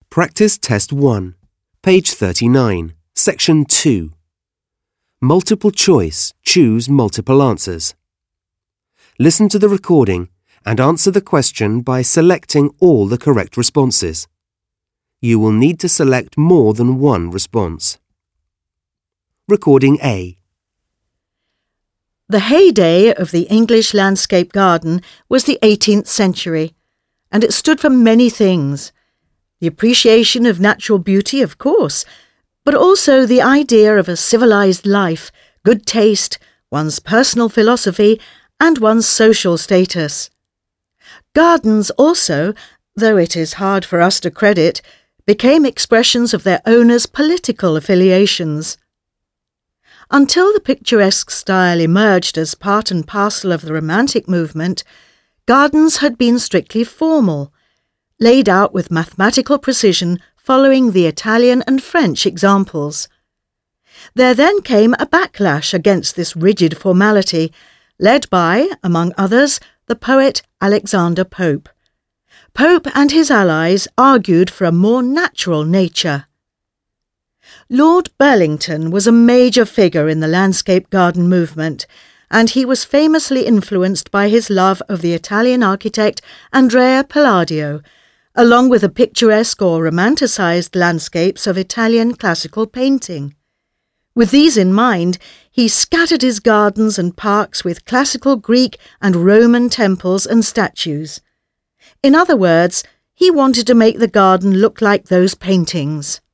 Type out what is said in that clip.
Practice Test 1, page 39, section 2. Multiple choice, choose multiple answers. Listen to the recording and answer the question by selecting all the correct responses. You will need to select more than one response. Recording A. The heyday of the English landscape garden was the 18th century, and it stood for many things. The appreciation of natural beauty, of course, but also the idea of a civilized life, good taste, one's personal philosophy, and one's social status. Gardens also, though it is hard for us to credit, became expressions of their owners' political affiliations. Until the picturesque style emerged as part and parcel of the Romantic movement, gardens had been strictly formal, laid out with mathematical precision following the Italian and French examples. There then came a backlash against this rigid formality, led by, among others, the poet Alexander Pope. Pope and his allies argued for a more natural nature. Lord Burlington was a major figure in the landscape garden movement, and he was famously influenced by his love of the Italian architect Andrea Palladio, along with the picturesque or romanticized landscapes of Italian classical painting. With these in mind, he scattered his gardens and parks with classical Greek and Roman temples and statues. In other words, he wanted to make the garden look like those paintings.